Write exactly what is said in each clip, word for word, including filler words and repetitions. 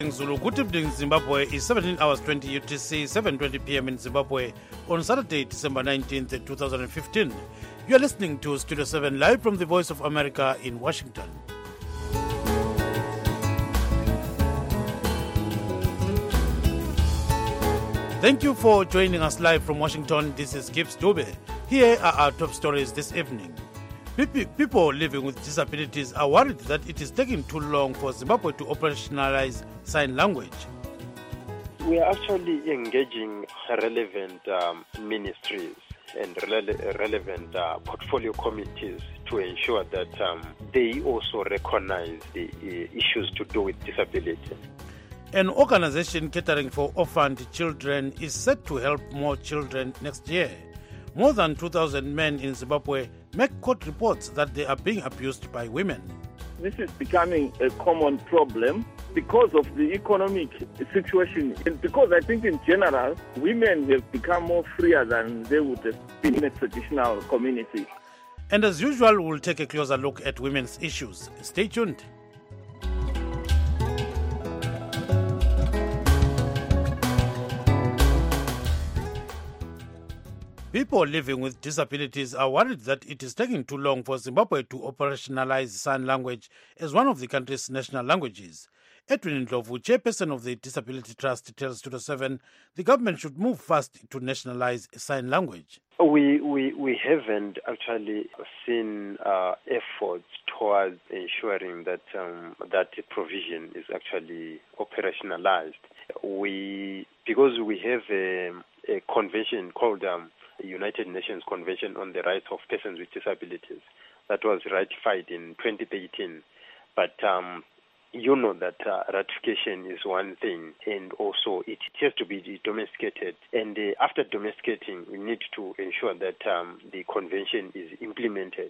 Zulu. Good evening, Zimbabwe. It's seventeen hours twenty U T C, seven twenty p m in Zimbabwe on Saturday, December nineteenth, twenty fifteen. You are listening to Studio seven live from the Voice of America in Washington. Thank you for joining us live from Washington. This is Gibbs Dube. Here are our top stories this evening. People living with disabilities are worried that it is taking too long for Zimbabwe to operationalize sign language. We are actually engaging relevant um, ministries and rele- relevant uh, portfolio committees to ensure that um, they also recognize the uh, issues to do with disability. An organization catering for orphaned children is set to help more children next year. More than two thousand men in Zimbabwe make court reports that they are being abused by women. This is becoming a common problem because of the economic situation, and because I think in general, women have become more freer than they would have been in a traditional community. And as usual, we'll take a closer look at women's issues. Stay tuned. People living with disabilities are worried that it is taking too long for Zimbabwe to operationalize sign language as one of the country's national languages. Edwin Ndlovu, chairperson of the Disability Trust, tells Studio seven the government should move fast to nationalize sign language. We we, we haven't actually seen uh, efforts towards ensuring that um, that provision is actually operationalized. We because we have a, a convention called um, United Nations Convention on the Rights of Persons with Disabilities that was ratified in twenty thirteen. But um, you know that uh, ratification is one thing, and also it has to be domesticated. And uh, after domesticating, we need to ensure that um, the convention is implemented.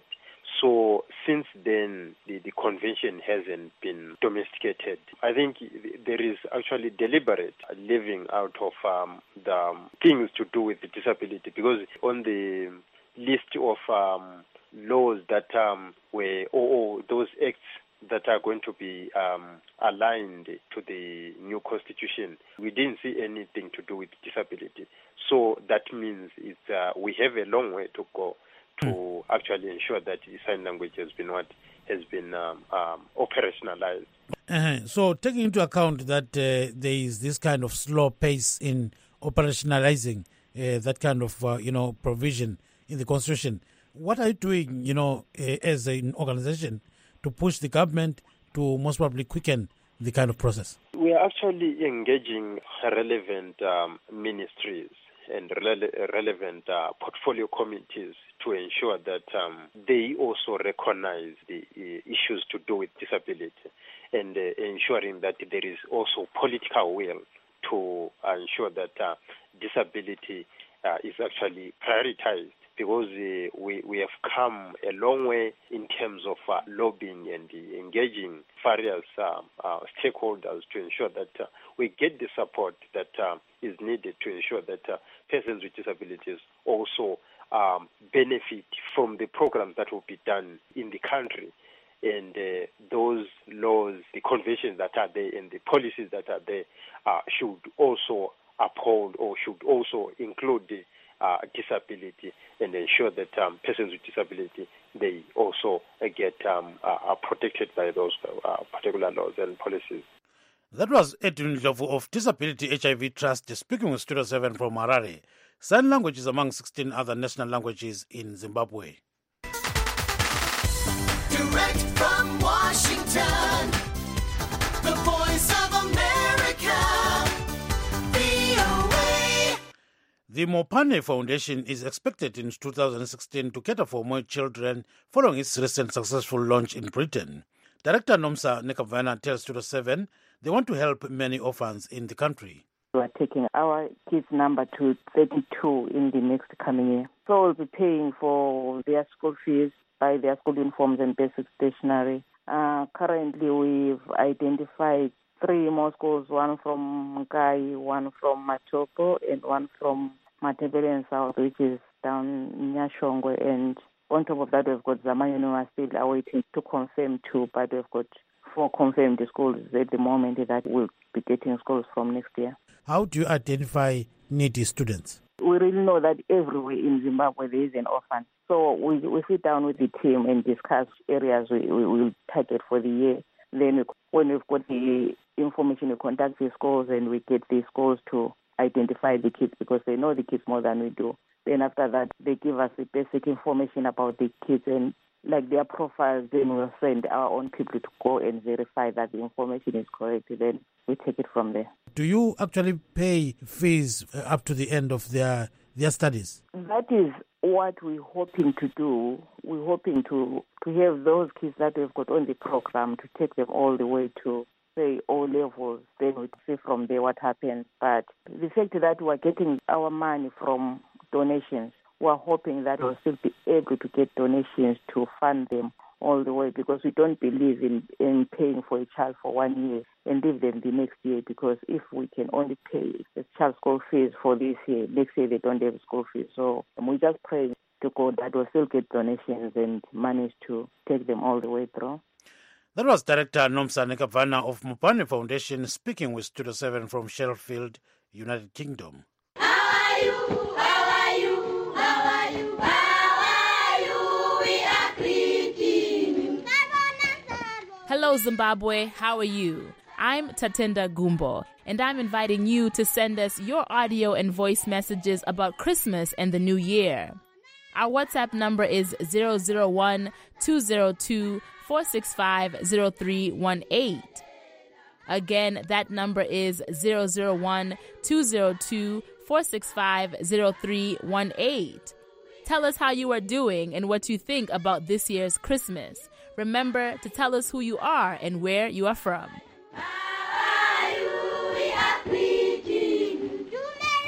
So since then, the, the convention hasn't been domesticated. I think there is actually deliberate leaving out of um, the um, things to do with the disability, because on the list of um, laws that um, were, or, or those acts that are going to be um, aligned to the new constitution, we didn't see anything to do with disability. So that means it's, uh, we have a long way to go to actually ensure that the sign language has been what has been um, um, operationalized. Uh-huh. So, taking into account that uh, there is this kind of slow pace in operationalizing uh, that kind of uh, you know provision in the constitution, what are you doing, you know, uh, as an organization to push the government to most probably quicken the kind of process? We are actually engaging relevant um, ministries and rele- relevant uh, portfolio committees to ensure that um, they also recognize the uh, issues to do with disability, and uh, ensuring that there is also political will to uh, ensure that uh, disability uh, is actually prioritized, because uh, we, we have come a long way in terms of uh, lobbying and uh, engaging various uh, uh, stakeholders to ensure that uh, we get the support that uh, is needed to ensure that uh, persons with disabilities also um, benefit from the programs that will be done in the country. And uh, those laws, the conventions that are there, and the policies that are there uh, should also uphold or should also include the uh, disability, and ensure that um, persons with disability, they also uh, get um, uh, are protected by those uh, particular laws and policies. That was Edwin Ndlovu of Disability H I V Trust speaking with Studio seven from Harare. Sign language is among sixteen other national languages in Zimbabwe. Direct from Washington, the Voice of America, V O A. The Mopane Foundation is expected in two thousand sixteen to cater for more children following its recent successful launch in Britain. Director Nomsa Nekavana tells Studio seven they want to help many orphans in the country. We are taking our kids' number to thirty-two in the next coming year. So we'll be paying for their school fees, buy their school uniforms and basic stationery. Uh, currently, we've identified three more schools, one from Mkai, one from Matopo, and one from Matebele South, which is down in Nyashongwe. And on top of that, we've got Zamani. We are still awaiting to confirm too, but we've got four confirmed schools at the moment that will be getting schools from next year. How do you identify needy students? We really know that everywhere in Zimbabwe there is an orphan. So we, we sit down with the team and discuss areas we, we will target for the year. Then we, when we've got the information, we contact the schools and we get the schools to identify the kids because they know the kids more than we do. Then after that, they give us the basic information about the kids and like their profiles. Then we'll send our own people to go and verify that the information is correct. Then we take it from there. Do you actually pay fees uh, up to the end of their their studies? That is what we're hoping to do. We're hoping to, to have those kids that we've got on the program to take them all the way to, say, O levels. Then we'll see from there what happens. But the fact that we're getting our money from donations, we're hoping that we'll still be able to get donations to fund them all the way because we don't believe in, in paying for a child for one year and leave them the next year because if we can only pay the child school fees for this year, next year they don't have school fees. So we just pray to God that we'll still get donations and manage to take them all the way through. That was Director Nomsane Kavana of Mupane Foundation speaking with Studio seven from Sheffield, United Kingdom. How are you? How are you? How are you? How are you? We are greeting you. Hello, Zimbabwe. How are you? I'm Tatenda Gumbo, and I'm inviting you to send us your audio and voice messages about Christmas and the New Year. Our WhatsApp number is zero zero one two zero two four six five zero three one eight. Again, that number is zero zero one two zero two four six five zero three one eight. Tell us how you are doing and what you think about this year's Christmas. Remember to tell us who you are and where you are from. How are you? We are greeting you.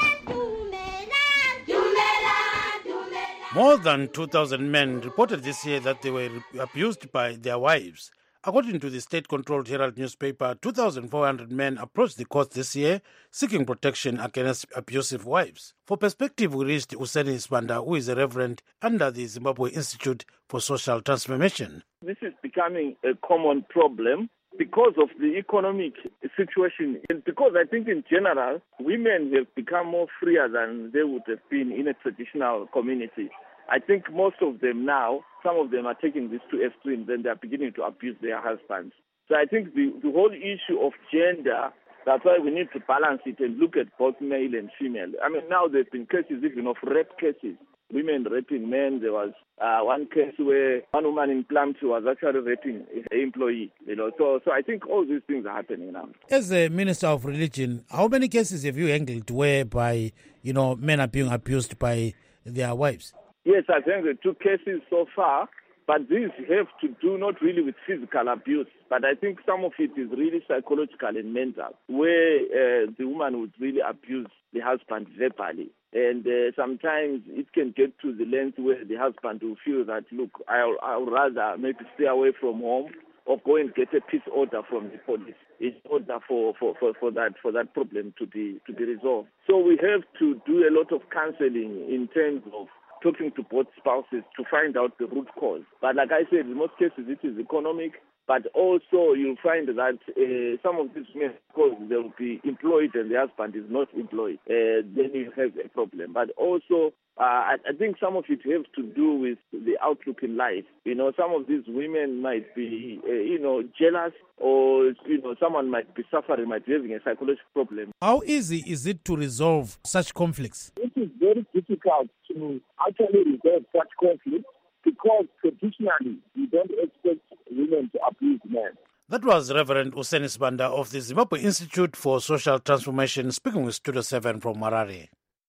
More than two thousand men reported this year that they were abused by their wives. According to the state-controlled Herald newspaper, two thousand four hundred men approached the court this year seeking protection against abusive wives. For perspective, we reached Useni Sibanda, who is a reverend under the Zimbabwe Institute for Social Transformation. This is becoming a common problem because of the economic situation and because I think in general, women have become more freer than they would have been in a traditional community. I think most of them now, some of them are taking this to extremes and they're beginning to abuse their husbands. So I think the, the whole issue of gender, that's why we need to balance it and look at both male and female. I mean, now there's been cases even of rape cases, women raping men. There was uh, one case where one woman in Plumtree was actually raping an employee. You know, so so I think all these things are happening now. As a minister of religion, how many cases have you handled whereby, you know, men are being abused by their wives? Yes, I think the two cases so far, but these have to do not really with physical abuse, but I think some of it is really psychological and mental, where uh, the woman would really abuse the husband verbally. And uh, sometimes it can get to the length where the husband will feel that, look, I'll, I'll rather maybe stay away from home or go and get a peace order from the police in order for, for, for, for that for that problem to be to be resolved. So we have to do a lot of counseling in terms of talking to both spouses to find out the root cause. But like I said, in most cases it is economic, but also you'll find that uh, some of these men, because they will be employed and the husband is not employed, uh, then you have a problem. But also, uh, I, I think some of it has to do with the outlook in life. You know, some of these women might be, uh, you know, jealous, or, you know, someone might be suffering, might be having a psychological problem. How easy is it to resolve such conflicts? It is very difficult to actually resolve such conflicts because traditionally we don't expect women to abuse men. That was Reverend Useni Sibanda of the Zimbabwe Institute for Social Transformation speaking with Studio seven from Harare.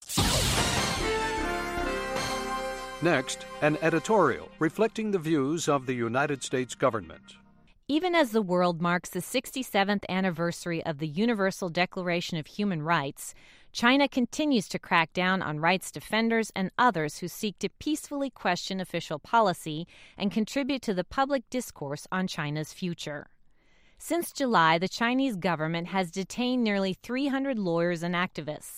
Next, an editorial reflecting the views of the United States government. Even as the world marks the sixty-seventh anniversary of the Universal Declaration of Human Rights, China continues to crack down on rights defenders and others who seek to peacefully question official policy and contribute to the public discourse on China's future. Since July, the Chinese government has detained nearly three hundred lawyers and activists.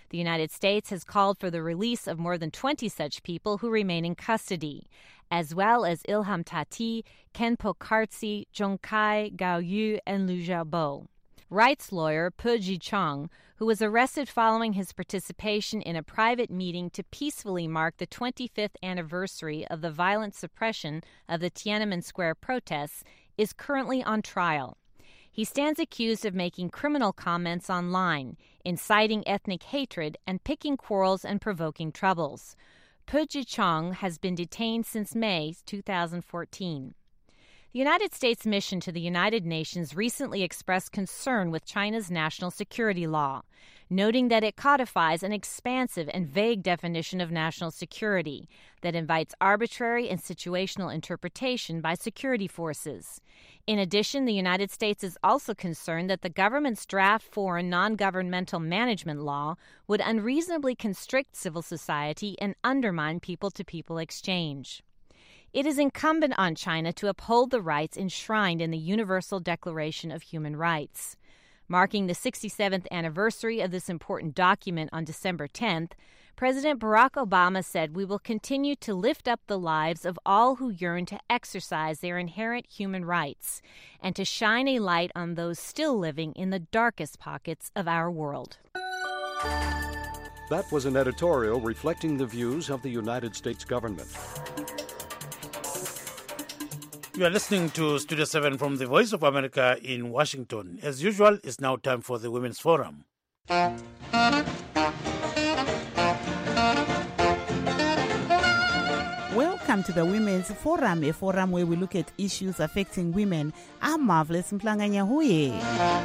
The United States has called for the release of more than twenty such people who remain in custody, as well as Ilham Tati, Kenpo Kartsi, Zhongkai, Gao Yu, and Liu Xiaobo. Rights lawyer Pe Ji-chong, who was arrested following his participation in a private meeting to peacefully mark the twenty-fifth anniversary of the violent suppression of the Tiananmen Square protests, is currently on trial. He stands accused of making criminal comments online, inciting ethnic hatred, and picking quarrels and provoking troubles. Pe Ji-chong has been detained since May two thousand fourteen. The United States mission to the United Nations recently expressed concern with China's national security law, noting that it codifies an expansive and vague definition of national security that invites arbitrary and situational interpretation by security forces. In addition, the United States is also concerned that the government's draft foreign non-governmental management law would unreasonably constrict civil society and undermine people-to-people exchange. It is incumbent on China to uphold the rights enshrined in the Universal Declaration of Human Rights. Marking the sixty-seventh anniversary of this important document on December tenth, President Barack Obama said, "We will continue to lift up the lives of all who yearn to exercise their inherent human rights and to shine a light on those still living in the darkest pockets of our world." That was an editorial reflecting the views of the United States government. You are listening to Studio seven from the Voice of America in Washington. As usual, it's now time for the Women's Forum. Welcome to the Women's Forum, a forum where we look at issues affecting women. I'm Marvelous Mplanganyahuye.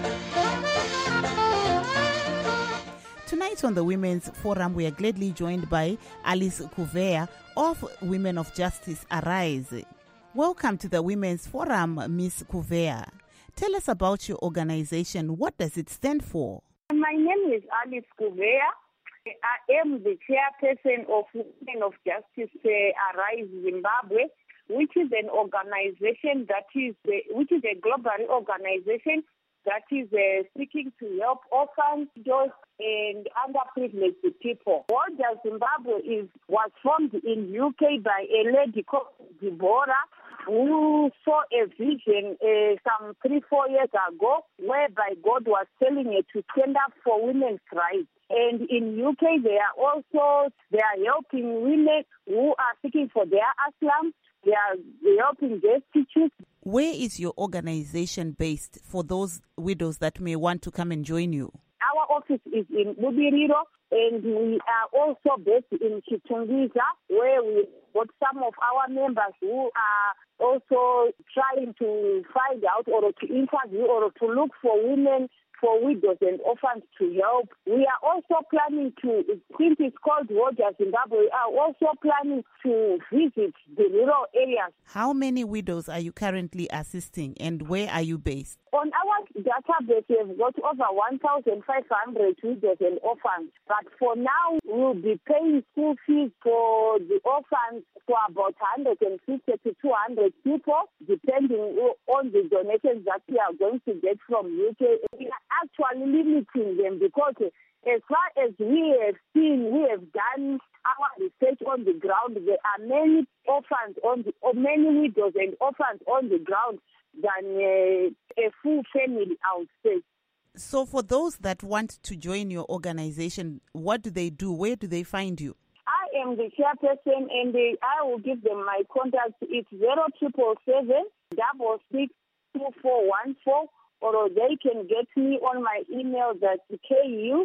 Tonight on the Women's Forum, we are gladly joined by Alice Kuvea of Women of Justice Arise. Welcome to the Women's Forum, Miss Kuvea. Tell us about your organization. What does it stand for? My name is Alice Kuvea. I am the chairperson of Women of Justice uh, Arise Zimbabwe, which is an organization that is, uh, which is a global organization that is uh, seeking to help orphans, widows, and underprivileged people. Woja Zimbabwe is was formed in U K by a lady called Deborah, who saw a vision uh, some three, four years ago, whereby God was telling her to stand up for women's rights. And in U K, they are also they are helping women who are seeking for their asylum. They are helping destitutes. Where is your organization based for those widows that may want to come and join you? Our office is in Bubiriro, and we are also based in Chitungiza, where we got some of our members who are also trying to find out or to interview or to look for women, for widows and orphans to help. We are also planning to, since it's called Woja Zimbabwe, we are also planning to visit the rural areas. How many widows are you currently assisting, and where are you based? On our database, we've got over one thousand five hundred widows and orphans. But for now, we'll be paying school fees for the orphans for about one hundred fifty to two hundred people, depending on the donations that we are going to get from U K. We are actually limiting them because as far as we have seen, we have done our research on the ground, there are many orphans on the, or many widows and orphans on the ground than uh, a full family, I would say. So for those that want to join your organization, what do they do? Where do they find you? I am the chairperson, and the, I will give them my contact. It's zero triple seven double six two four one four, or they can get me on my email. That's K U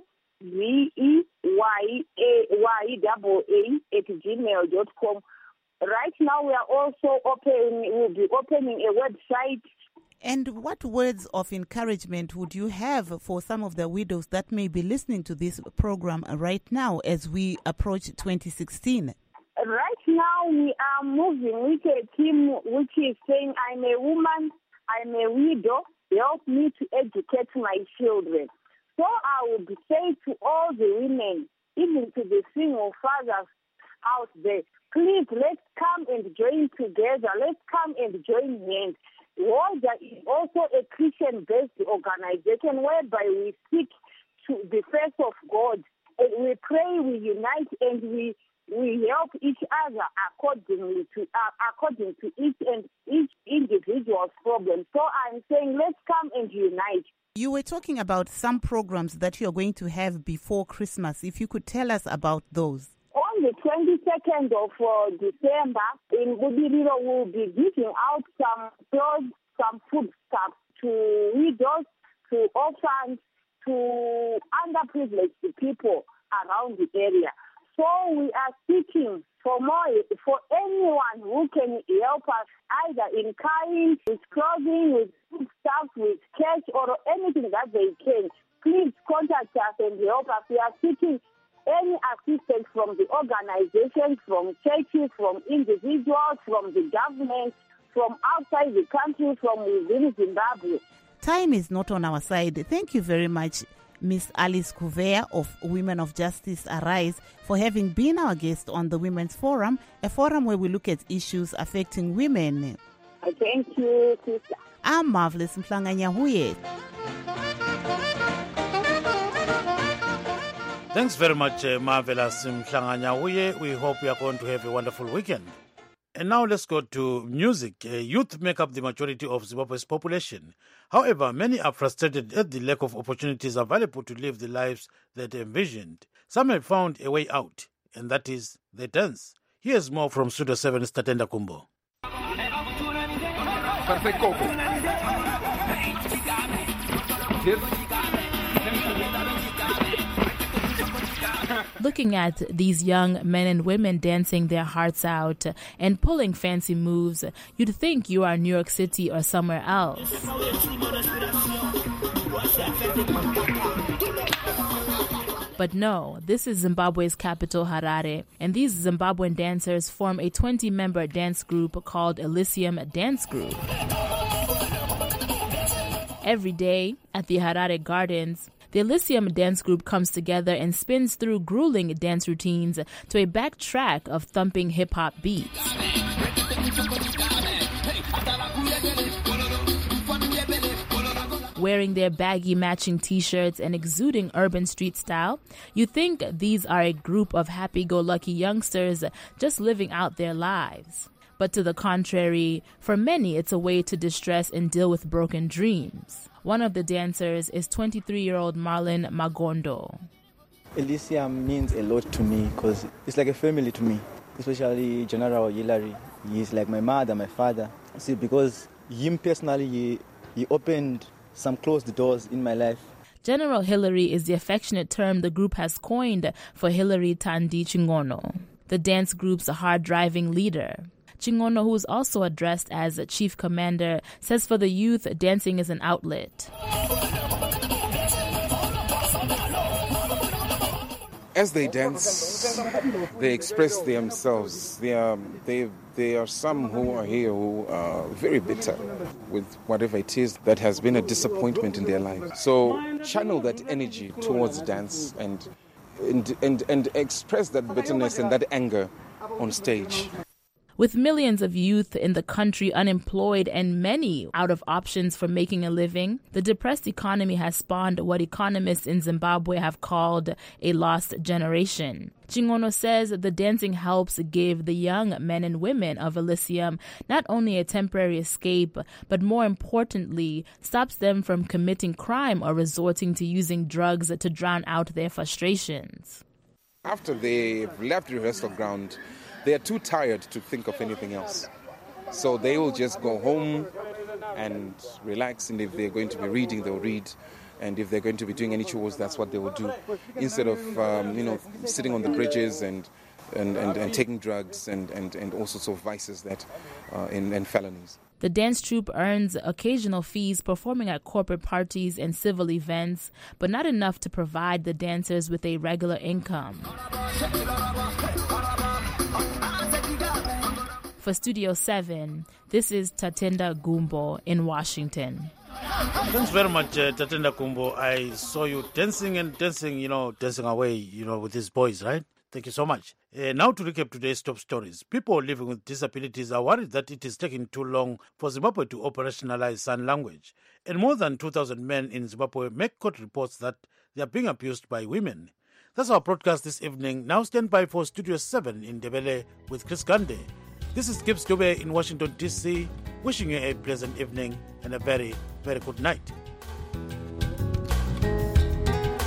V E Y A Y double A at gmail dot com. Right now, we are also opening. We'll be opening a website. And what words of encouragement would you have for some of the widows that may be listening to this program right now as we approach twenty sixteen? Right now, we are moving with a team which is saying, I'm a woman, I'm a widow, help me to educate my children. So I would say to all the women, even to the single fathers out there, please, let's come and join together. Let's come and join hands. Woja is also a Christian-based organization whereby we seek to the face of God. we pray, we unite, and we we help each other accordingly to uh, according to each and each individual's problem. So I'm saying, let's come and unite. You were talking about some programs that you're going to have before Christmas. If you could tell us about those. On the twenty-second of uh, December, in Bubiriro, we'll be giving out some clothes, some food stuff to widows, to orphans, to underprivileged people around the area. So we are seeking for more, for anyone who can help us, either in kind, with clothing, with food stuff, with cash, or anything that they can. Please contact us and help us. We are seeking any assistance from the organizations, from churches, from individuals, from the government, from outside the country, from within Zimbabwe. Time is not on our side. Thank you very much, Miss Alice Kuvea of Women of Justice Arise, for having been our guest on the Women's Forum, a forum where we look at issues affecting women. Thank you, sister. I'm Marvelous Mhlanganyahuye. Thanks very much, uh, Marvelous Mhlanganyahuye. We hope you are going to have a wonderful weekend. And now let's go to music. Uh, youth make up the majority of Zimbabwe's population. However, many are frustrated at the lack of opportunities available to live the lives that they envisioned. Some have found a way out, and that is they dance. Here's more from Studio seven's Tatenda Kumbo. Perfect Coco. Looking at these young men and women dancing their hearts out and pulling fancy moves, you'd think you are in New York City or somewhere else. But no, this is Zimbabwe's capital, Harare, and these Zimbabwean dancers form a twenty-member dance group called Elysium Dance Group. Every day at the Harare Gardens, the Elysium Dance Group comes together and spins through grueling dance routines to a backtrack of thumping hip-hop beats. Wearing their baggy matching t-shirts and exuding urban street style, you think these are a group of happy-go-lucky youngsters just living out their lives. But to the contrary, for many it's a way to distress and deal with broken dreams. One of the dancers is twenty-three-year-old Marlon Magondo. Elysium means a lot to me because it's like a family to me, especially General Hillary. He's like my mother, my father. See, because him personally, he, he opened some closed doors in my life. General Hillary is the affectionate term the group has coined for Hillary Tandi Chingono, the dance group's hard-driving leader. Chingono, who is also addressed as chief commander, says for the youth, dancing is an outlet. As they dance, they express themselves. They are, they, they are some who are here who are very bitter with whatever it is that has been a disappointment in their lives. So channel that energy towards dance and, and, and, and express that bitterness and that anger on stage. With millions of youth in the country unemployed and many out of options for making a living, the depressed economy has spawned what economists in Zimbabwe have called a lost generation. Chingono says the dancing helps give the young men and women of Elysium not only a temporary escape, but more importantly, stops them from committing crime or resorting to using drugs to drown out their frustrations. After they've left the rehearsal ground, they are too tired to think of anything else. So they will just go home and relax, and if they're going to be reading, they'll read. And if they're going to be doing any chores, that's what they will do. Instead of, um, you know, sitting on the bridges and and, and, and taking drugs and, and, and all sorts of vices that uh, and, and felonies. The dance troupe earns occasional fees performing at corporate parties and civil events, but not enough to provide the dancers with a regular income. For Studio seven, this is Tatenda Gumbo in Washington. Thanks very much, uh, Tatenda Gumbo. I saw you dancing and dancing, you know, dancing away, you know, with these boys, right? Thank you so much. Uh, now to recap today's top stories. People living with disabilities are worried that it is taking too long for Zimbabwe to operationalize sign language. And more than two thousand men in Zimbabwe make court reports that they are being abused by women. That's our broadcast this evening. Now stand by for Studio seven in Ndebele with Chris Gande. This is Gibbs Dube in Washington, D C, wishing you a pleasant evening and a very, very good night.